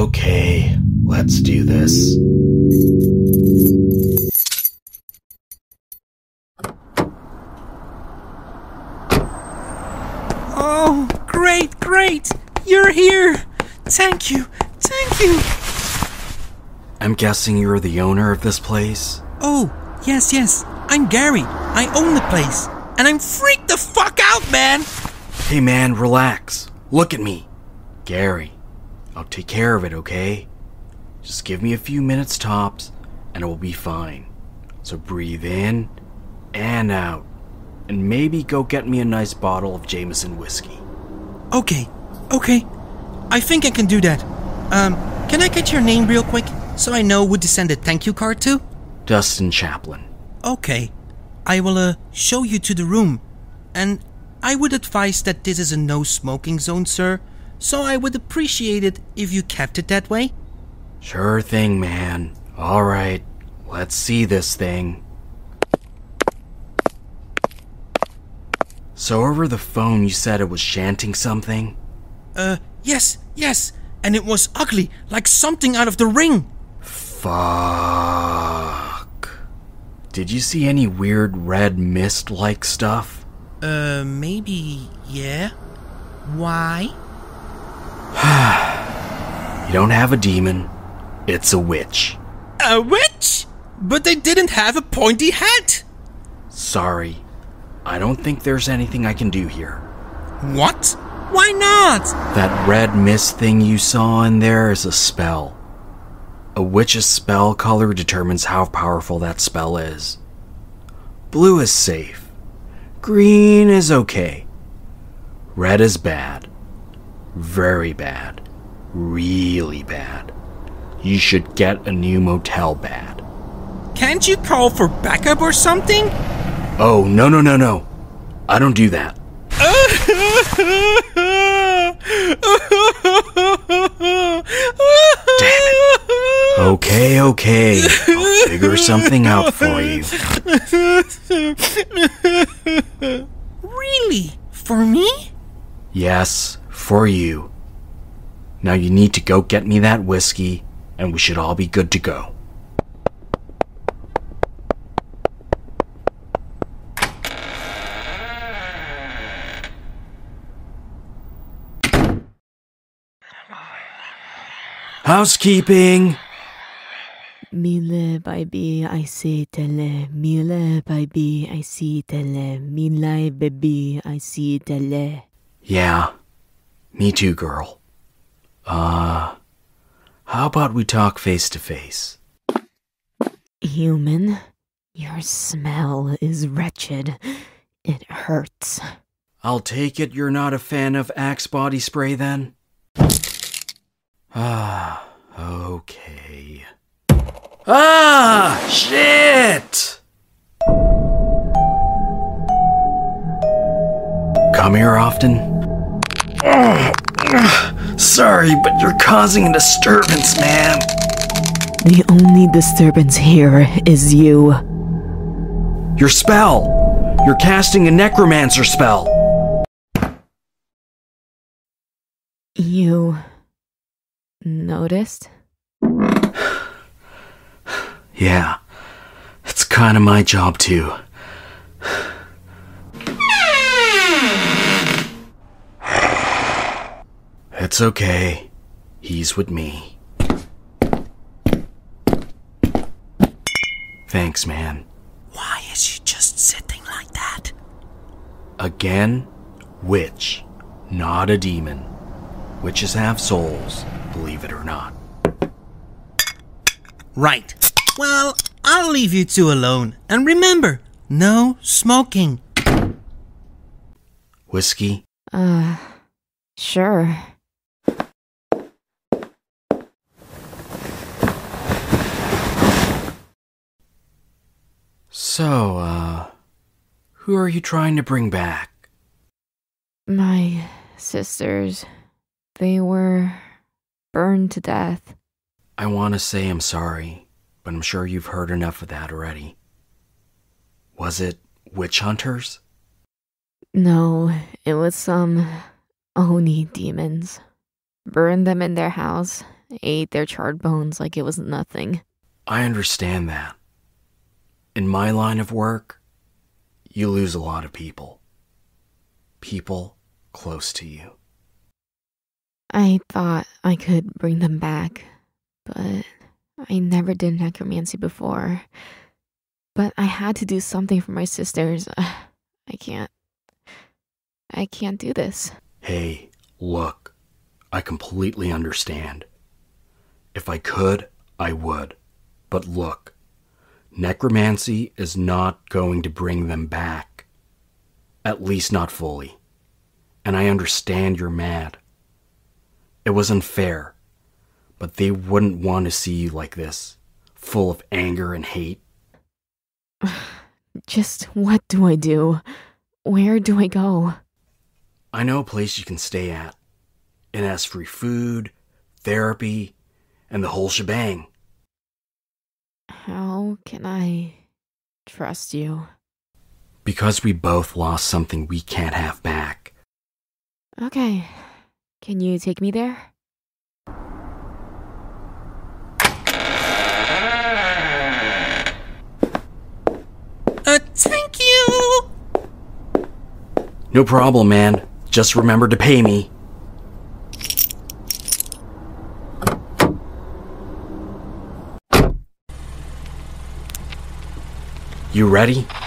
Okay, let's do this. Oh, great! You're here! Thank you! I'm guessing you're the owner of this place? Oh, yes, I'm Gary. I own the place. And I'm freaked the fuck out, man! Hey man, relax. Look at me. Gary, I'll take care of it, okay? Just give me a few minutes tops, and it will be fine. So breathe in and out. And maybe go get me a nice bottle of Jameson whiskey. Okay. I think I can do that. Can I get your name real quick, so I know who to send a thank you card to? Dustin Chaplin. Okay. I will, show you to the room. And I would advise that this is a no-smoking zone, sir. So I would appreciate it if you kept it that way. Sure thing, man. Alright, let's see this thing. So over the phone you said it was chanting something? Yes. And it was ugly, like something out of The Ring. Fuck. Did you see any weird red mist-like stuff? Maybe, yeah. Why? You don't have a demon. It's a witch. A witch? But they didn't have a pointy hat. Sorry. I don't think there's anything I can do here. What? Why not? That red mist thing you saw in there is a spell. A witch's spell color determines how powerful that spell is. Blue is safe. Green is okay. Red is bad. Very bad. Really bad. You should get a new motel bed. Can't you call for backup or something? Oh, no. I don't do that. Damn it. Okay. I'll figure something out for you. Really? For me? Yes, for you. Now you need to go get me that whiskey, and we should all be good to go. Housekeeping! Mille baby, I see tele. Mille baby, I see tele. Mille baby, I see tele. Yeah, me too, girl. How about we talk face to face? Human, your smell is wretched. It hurts. I'll take it you're not a fan of Axe body spray then? Okay. Shit! Come here often? Sorry, but you're causing a disturbance, man. The only disturbance here is you. Your spell! You're casting a necromancer spell! You noticed? Yeah, it's kind of my job too. It's okay. He's with me. Thanks, man. Why is she just sitting like that? Again, witch, not a demon. Witches have souls, believe it or not. Right. Well, I'll leave you two alone. And remember, no smoking. Whiskey? Sure. So, who are you trying to bring back? My sisters, they were burned to death. I want to say I'm sorry, but I'm sure you've heard enough of that already. Was it witch hunters? No, it was some Oni demons. Burned them in their house ate their charred bones like it was nothing. I understand that. In my line of work, you lose a lot of people. People close to you. I thought I could bring them back, but I never did necromancy before. But I had to do something for my sisters. I can't do this. Hey, look, I completely understand. If I could, I would. But look, necromancy is not going to bring them back. At least not fully. And I understand you're mad. It was unfair, but they wouldn't want to see you like this, full of anger and hate. Just what do I do? Where do I go? I know a place you can stay at. It has free food, therapy, and the whole shebang. How can I trust you? Because we both lost something we can't have back. Okay. Can you take me there? Thank you! No problem, man. Just remember to pay me. You ready?